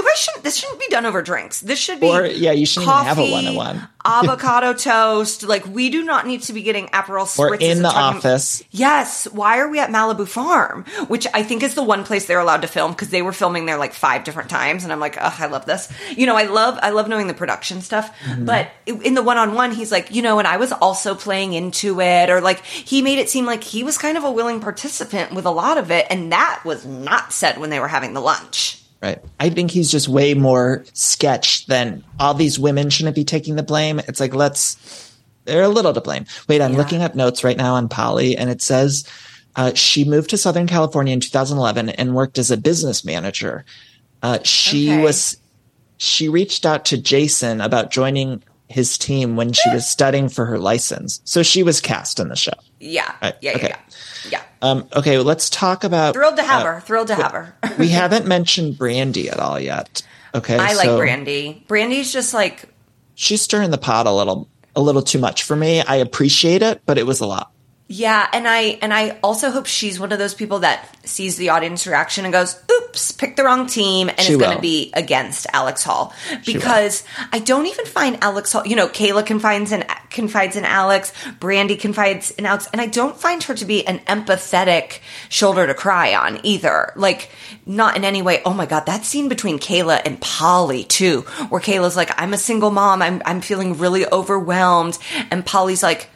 guys shouldn't, this shouldn't be done over drinks. This should be Or, yeah, you shouldn't coffee, even have a one-on-one. avocado toast. Like, we do not need to be getting Aperol spritzes. Or in the talking, office. Yes. Why are we at Malibu Farm? Which I think is the one place they're allowed to film, because they were filming there like five different times. And I'm like, oh, I love this. You know, I love, I love knowing the production stuff. Mm-hmm. But in the one-on-one, he's like, you know, and I was also playing into it. Or like, he made it seem like he was kind of a willing participant with a lot of it. And that was not said when they were having the lunch. Right. I think he's just way more sketch than all these women shouldn't be taking the blame. It's like, let's, they're a little to blame. Wait, I'm yeah. looking up notes right now on Polly, and it says uh, she moved to Southern California in two thousand eleven and worked as a business manager. Uh, she okay. was, she reached out to Jason about joining his team when she was studying for her license. So she was cast in the show. Yeah. Right. Yeah, okay. yeah, yeah. Yeah. Um, okay, well, let's talk about... Thrilled to have uh, her. Thrilled to have her. We haven't mentioned Brandy at all yet. Okay, I so like Brandy. Brandy's just like... She's stirring the pot a little a little too much for me. I appreciate it, but it was a lot. Yeah, and I and I also hope she's one of those people that sees the audience reaction and goes, oops, picked the wrong team, and she is going to will. be against Alex Hall. Because I don't even find Alex Hall, you know, Kayla confides in, confides in Alex, Brandy confides in Alex, and I don't find her to be an empathetic shoulder to cry on either. Like, not in any way, oh my God, that scene between Kayla and Polly too, where Kayla's like, I'm a single mom, I'm I'm feeling really overwhelmed, and Polly's like,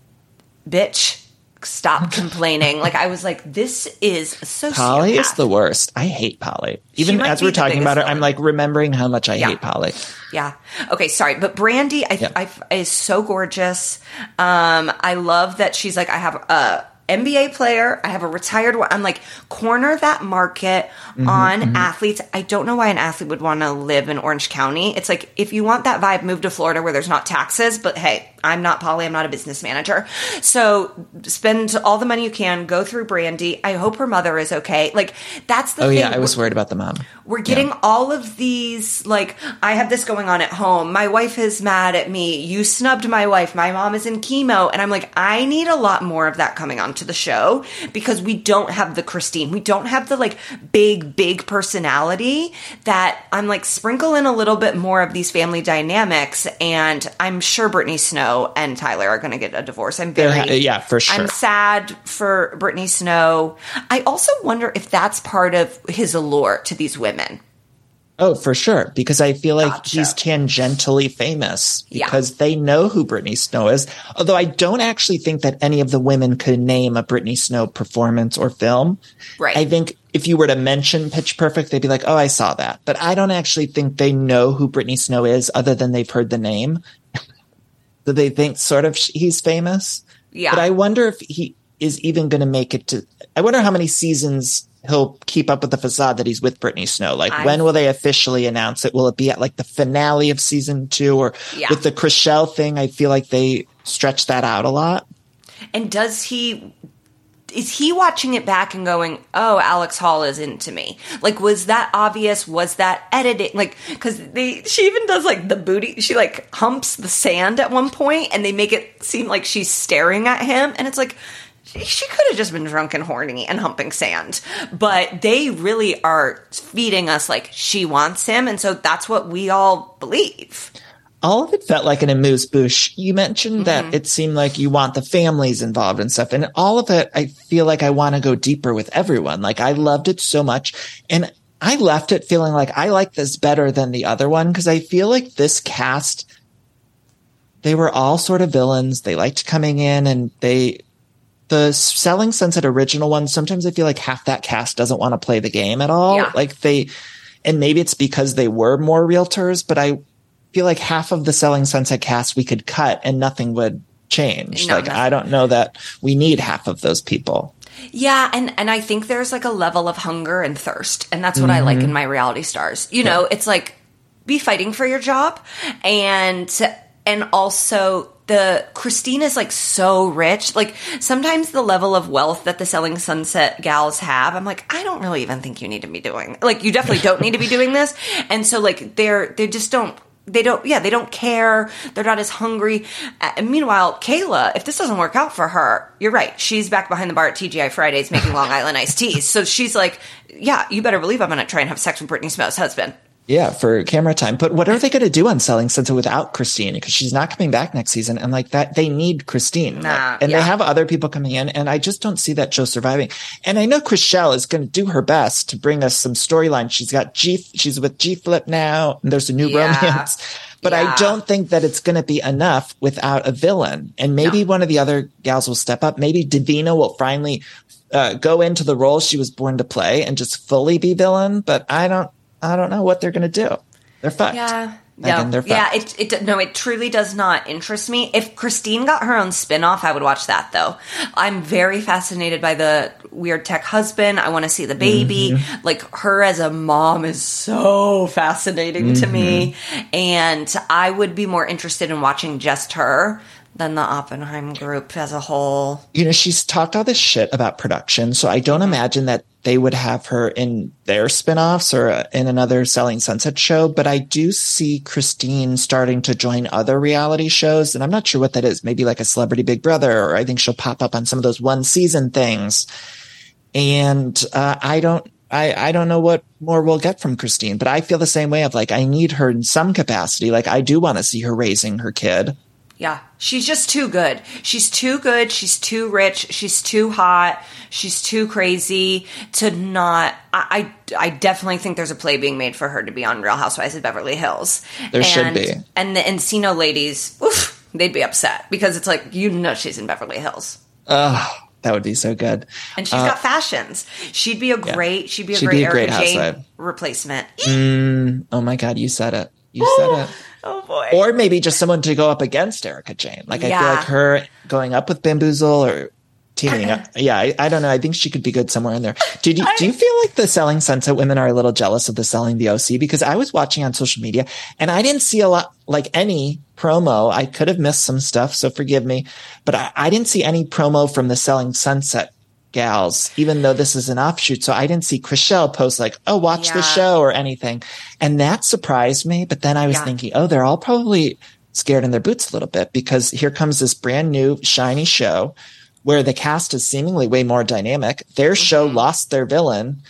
bitch, stop complaining. Like, I was like, this is a sociopath. Polly is the worst. I hate Polly. Even as we're talking about her, I'm like remembering how much I yeah. hate Polly. Yeah. Okay, sorry. But Brandy I, yeah. I, is so gorgeous. Um, I love that she's like, I have a N B A player. I have a retired one. I'm like, corner that market mm-hmm, on mm-hmm. athletes. I don't know why an athlete would want to live in Orange County. It's like, if you want that vibe, move to Florida where there's not taxes. But hey, I'm not Polly. I'm not a business manager. So spend all the money you can. Go through Brandy. I hope her mother is okay. Like, that's the oh, thing. yeah, I was worried about the mom. We're getting yeah. all of these, like, I have this going on at home. My wife is mad at me. You snubbed my wife. My mom is in chemo. And I'm like, I need a lot more of that coming onto the show, because we don't have the Christine. We don't have the, like, big, big personality that I'm like, sprinkle in a little bit more of these family dynamics. And I'm sure Brittany Snow and Tyler are going to get a divorce. I'm very, ha- yeah, for sure. I'm sad for Brittany Snow. I also wonder if that's part of his allure to these women. Oh, for sure. Because I feel like Gotcha. he's tangentially famous because yeah. they know who Brittany Snow is. Although I don't actually think that any of the women could name a Brittany Snow performance or film. Right. I think if you were to mention Pitch Perfect, they'd be like, oh, I saw that. But I don't actually think they know who Brittany Snow is other than they've heard the name. So they think sort of he's famous. Yeah. But I wonder if he is even going to make it to, I wonder how many seasons he'll keep up with the facade that he's with Brittany Snow. Like, I, when will they officially announce it? Will it be at like the finale of season two, or yeah. with the Chrishell thing? I feel like they stretch that out a lot. And does he, is he watching it back and going, oh, Alex Hall is into me? Like, was that obvious? Was that editing? Like, because they, she even does like the booty, she like humps the sand at one point and they make it seem like she's staring at him. And it's like, she could have just been drunk and horny and humping sand. But they really are feeding us like she wants him. And so that's what we all believe. All of it felt like an amuse-bouche. You mentioned mm-hmm. that it seemed like you want the families involved and stuff. And all of it, I feel like I want to go deeper with everyone. Like, I loved it so much. And I left it feeling like I like this better than the other one, because I feel like this cast, they were all sort of villains. They liked coming in, and they... The Selling Sunset original one, sometimes I feel like half that cast doesn't want to play the game at all. Yeah. Like they, and maybe it's because they were more realtors, but I feel like half of the Selling Sunset cast we could cut and nothing would change. No, like, nothing. I don't know that we need half of those people. Yeah, and, and I think there's like a level of hunger and thirst, and that's what mm-hmm. I like in my reality stars. You know, yeah. It's like, be fighting for your job, and and also... The Christine is like so rich. Like, sometimes the level of wealth that the Selling Sunset gals have, I'm like, I don't really even think you need to be doing, like, you definitely don't need to be doing this. And so like, they're, they just don't, they don't, yeah, they don't care. They're not as hungry. And meanwhile, Kayla, if this doesn't work out for her, you're right. She's back behind the bar at T G I Fridays making Long Island iced teas. So she's like, yeah, you better believe I'm going to try and have sex with Brittany Snow's husband. Yeah, for camera time. But what are they going to do on Selling Sunset without Christine? Because she's not coming back next season. And like that, they need Christine. Nah, and yeah. they have other people coming in. And I just don't see that show surviving. And I know Chrishell is going to do her best to bring us some storyline. She's got G, she's with G Flip now. And there's a new Yeah. romance. But Yeah. I don't think that it's going to be enough without a villain. And maybe No. one of the other gals will step up. Maybe Davina will finally uh, go into the role she was born to play and just fully be villain. But I don't, I don't know what they're going to do. They're fucked. Yeah. Megan, No. they're Yeah, fucked. it, it no, it truly does not interest me. If Christine got her own spin-off, I would watch that though. I'm very fascinated by the weird tech husband. I want to see the baby. Mm-hmm. Like her as a mom is so fascinating Mm-hmm. to me. And I would be more interested in watching just her than the Oppenheim group as a whole. You know, she's talked all this shit about production. So I don't imagine that they would have her in their spinoffs or uh, in another Selling Sunset show. But I do see Christine starting to join other reality shows. And I'm not sure what that is. Maybe like a Celebrity Big Brother, or I think she'll pop up on some of those one season things. And uh, I don't, I, I don't know what more we'll get from Christine, but I feel the same way of like, I need her in some capacity. Like I do want to see her raising her kid. Yeah, she's just too good. She's too good. She's too rich. She's too hot. She's too crazy to not. I, I, I definitely think there's a play being made for her to be on Real Housewives of Beverly Hills. There and, should be. And the Encino ladies, oof, they'd be upset because it's like, you know, she's in Beverly Hills. Oh, that would be so good. And she's Uh, got fashions. She'd be a great, she'd be a She'd great be a great Erica Jane housewife. replacement. Oh my God, you said it. You said it. Oh boy. Or maybe just someone to go up against Erica Jane. Like I feel Yeah. like her going up with Bamboozle or teaming up. Yeah, I, I don't know. I think she could be good somewhere in there. Did you, do you feel like the Selling Sunset women are a little jealous of the Selling the O C? Because I was watching on social media and I didn't see a lot, like any promo. I could have missed some stuff, so forgive me. But I, I didn't see any promo from the Selling Sunset gals, even though this is an offshoot. So I didn't see Chrishell post like, oh, watch Yeah. the show or anything. And that surprised me. But then I was Yeah. thinking, oh, they're all probably scared in their boots a little bit because here comes this brand new shiny show where the cast is seemingly way more dynamic. Their show lost their villain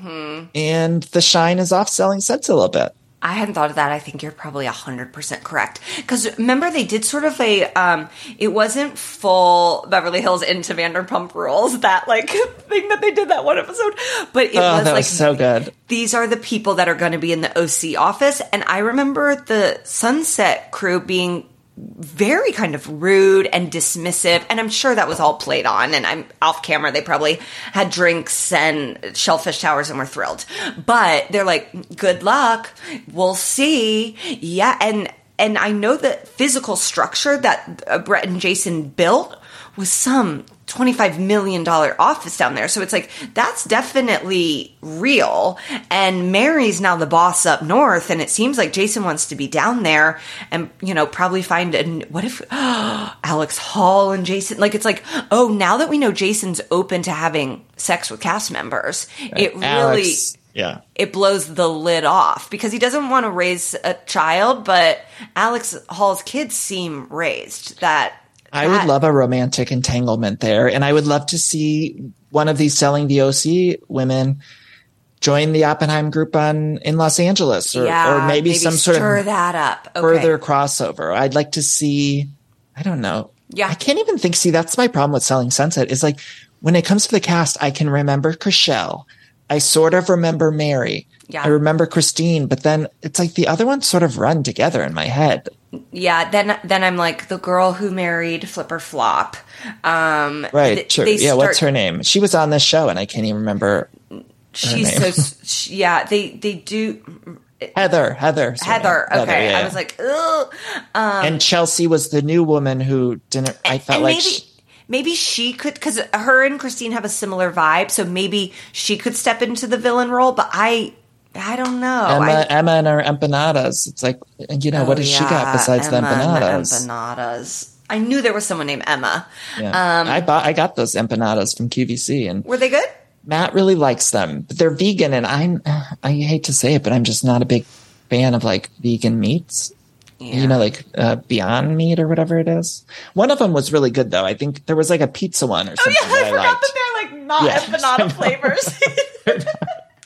and the shine is off Selling Sunset a little bit. I hadn't thought of that. I think you're probably one hundred percent correct. Because remember, they did sort of a, um, it wasn't full Beverly Hills into Vanderpump Rules, that like thing that they did that one episode. But it Oh, was that like, was so good. these are the people that are going to be in the O C office. And I remember the Sunset crew being very kind of rude and dismissive, and I'm sure that was all played on, and I'm off camera, they probably had drinks and shellfish towers and were thrilled, but they're like, good luck, we'll see. Yeah. And and I know the physical structure that uh, Brett and Jason built was some twenty-five million dollars office down there. So it's like, that's definitely real. And Mary's now the boss up north. And it seems like Jason wants to be down there and, you know, probably find a, what if oh, Alex Hall and Jason, like, it's like, oh, now that we know Jason's open to having sex with cast members, it really, Alex, yeah. it blows the lid off because he doesn't want to raise a child, but Alex Hall's kids seem raised. That I would that- love a romantic entanglement there. And I would love to see one of these Selling the O C women join the Oppenheim group on in Los Angeles or, yeah, or maybe, some sort stir of that up. Okay. further crossover. I'd like to see, I don't know. Yeah. I can't even think, see, that's my problem with Selling Sunset is like when it comes to the cast, I can remember Chrishell. I sort of remember Mary. Yeah. I remember Christine, but then it's like the other ones sort of run together in my head. Yeah, then then I'm like the girl who married Flipper Flop. Um, Right. th- sure. they Yeah. start- What's her name? She was on this show and I can't even remember. She's name. so she, yeah. They they do Heather. Heather. is her Heather. name. Okay, Heather, yeah, I yeah. was like, ugh. and Chelsea was the new woman who didn't, I felt And like, maybe she, maybe she could, because her and Christine have a similar vibe, so maybe she could step into the villain role. But I I don't know. Emma, I, Emma and her empanadas. It's like, you know, what Oh, does she yeah, got besides the Emma and empanadas? the empanadas. I knew there was someone named Emma. Yeah. Um, I bought, I got those empanadas from Q V C and Were they good? Matt really likes them, but they're vegan and I'm, I hate to say it, but I'm just not a big fan of like vegan meats. Yeah. You know, like uh, Beyond Meat or whatever it is. One of them was really good though. I think there was like a pizza one or Oh something yeah, I that I forgot liked. that they're like not Yeah. empanada flavors.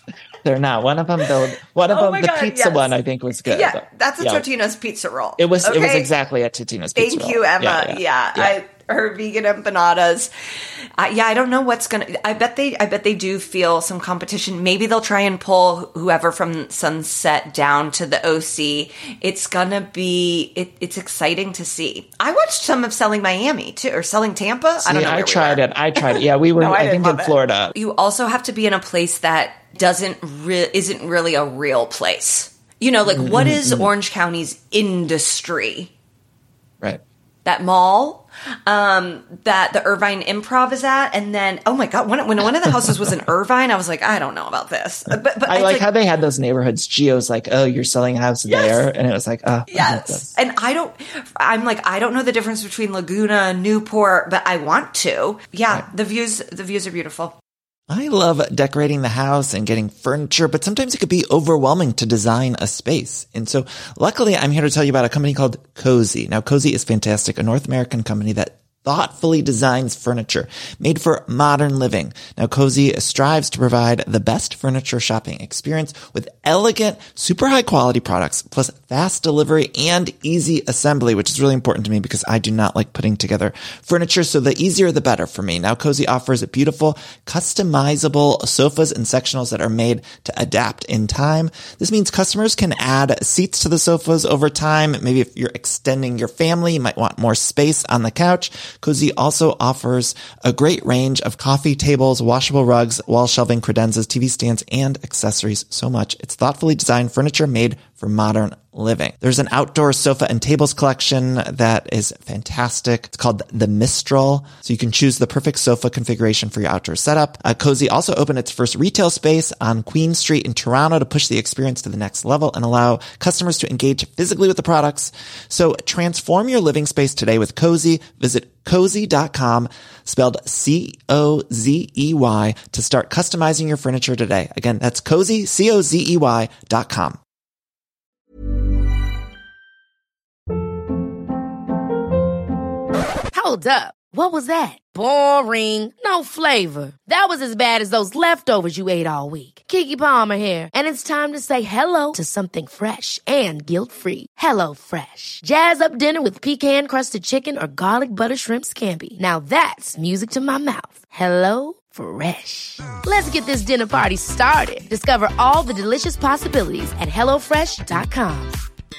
They're not. One of them, though. One of Oh them, my the God, pizza yes. one, I think was good. Yeah, that's a Yeah. Totino's pizza roll. It was. It was Okay? exactly a Totino's pizza Thank roll. you, Emma. Yeah, Yeah, yeah. Yeah. I her vegan empanadas. I, yeah, I don't know what's gonna. I bet they. I bet they do feel some competition. Maybe they'll try and pull whoever from Sunset down to the O C. It's gonna be. It, it's exciting to see. I watched some of Selling Miami too, or Selling Tampa. See, I don't know. I where we tried were. it. I tried it. Yeah, we were. No, I I, didn't think in love it. Florida. You also have to be in a place that doesn't re- isn't really a real place. You know, like Mm-hmm, what is Orange County's industry? Right. That mall um, that the Irvine Improv is at, and then oh my god, when, when one of the houses was in Irvine, I was like, I don't know about this. But, but I it's like, how they had those neighborhoods. Geo's like, oh, you're selling a house Yes. there, and it was like, oh, I like yes, this. and I don't. I'm like, I don't know the difference between Laguna and Newport, but I want to. Yeah, Right. the views, the views are beautiful. I love decorating the house and getting furniture, but sometimes it could be overwhelming to design a space. And so luckily I'm here to tell you about a company called Cozy. Now Cozy is fantastic, a North American company that thoughtfully designs furniture made for modern living. Now, Cozy strives to provide the best furniture shopping experience with elegant, super high quality products, plus fast delivery and easy assembly, which is really important to me because I do not like putting together furniture. So the easier, the better for me. Now, Cozy offers beautiful, customizable sofas and sectionals that are made to adapt in time. This means customers can add seats to the sofas over time. Maybe if you're extending your family, you might want more space on the couch. Cozy also offers a great range of coffee tables, washable rugs, wall shelving, credenzas, T V stands, and accessories. So much. It's thoughtfully designed furniture made for modern living. There's an outdoor sofa and tables collection that is fantastic. It's called the Mistral. So you can choose the perfect sofa configuration for your outdoor setup. Uh, Cozy also opened its first retail space on Queen Street in Toronto to push the experience to the next level and allow customers to engage physically with the products. So transform your living space today with Cozy. Visit cozy dot com, spelled C O Z E Y, to start customizing your furniture today. Again, that's Cozy, C O Z E Y dot com. Hold up. What was that? Boring. No flavor. That was as bad as those leftovers you ate all week. Keke Palmer here. And it's time to say hello to something fresh and guilt-free. Hello Fresh. Jazz up dinner with pecan-crusted chicken or garlic butter shrimp scampi. Now that's music to my mouth. Hello Fresh. Let's get this dinner party started. Discover all the delicious possibilities at hello fresh dot com.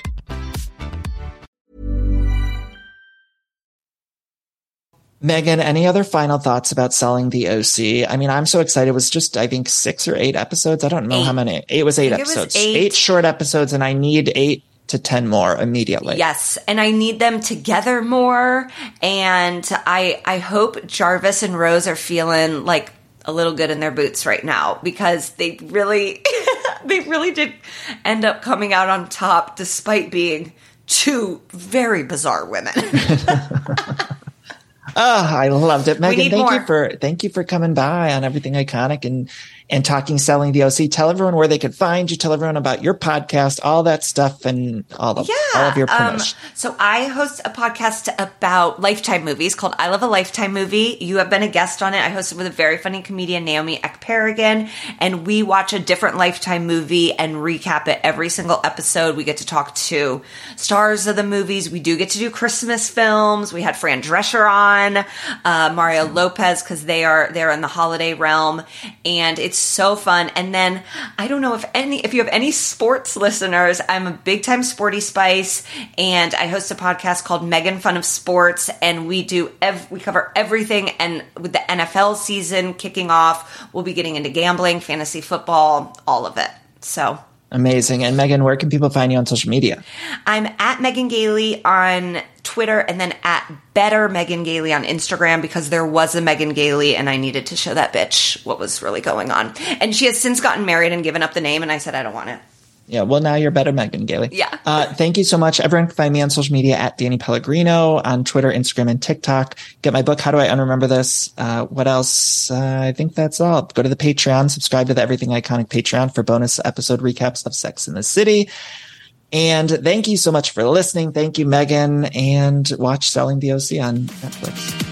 Megan, any other final thoughts about selling the O C? I mean, I'm so excited. It was just, I think, six or eight episodes. I don't know Eight. how many. It was eight I think it was episodes. eight. Eight short episodes, and I need eight to ten more immediately. Yes, and I need them together more. And I I hope Jarvis and Rose are feeling like a little good in their boots right now, because they really they really did end up coming out on top despite being two very bizarre women. Oh, I loved it. Megan, need thank more. you for thank you for coming by on Everything Iconic and and talking Selling the O C. Tell everyone where they could find you. Tell everyone about your podcast, all that stuff, and all of all of your um, promotion. so I host a podcast about Lifetime movies called I Love a Lifetime Movie. You have been a guest on it. I host it with a very funny comedian, Naomi Ekperigin, and we watch a different Lifetime movie and recap it every single episode. We get to talk to stars of the movies. We do get to do Christmas films. We had Fran Drescher on, uh, Mario Lopez, because they are they're in the holiday realm, and it's so fun. And then I don't know if any if you have any sports listeners, I'm a big time Sporty Spice, and I host a podcast called Megan Fun of Sports, and we do ev- we cover everything. And with the N F L season kicking off, we'll be getting into gambling, fantasy football, all of it. So Amazing. And Megan, where can people find you on social media? I'm at Megan Gailey on Twitter, and then at Better Megan Gailey on Instagram, because there was a Megan Gailey and I needed to show that bitch what was really going on. And she has since gotten married and given up the name, and I said, I don't want it. Yeah, well, now you're Better Megan Gailey. Yeah. Uh, thank you so much. Everyone can find me on social media at Danny Pellegrino on Twitter, Instagram, and TikTok. Get my book, How Do I Unremember This? Uh, what else? Uh, I think that's all. Go to the Patreon, subscribe to the Everything Iconic Patreon for bonus episode recaps of Sex and the City. And thank you so much for listening. Thank you, Megan, and watch Selling the O C on Netflix.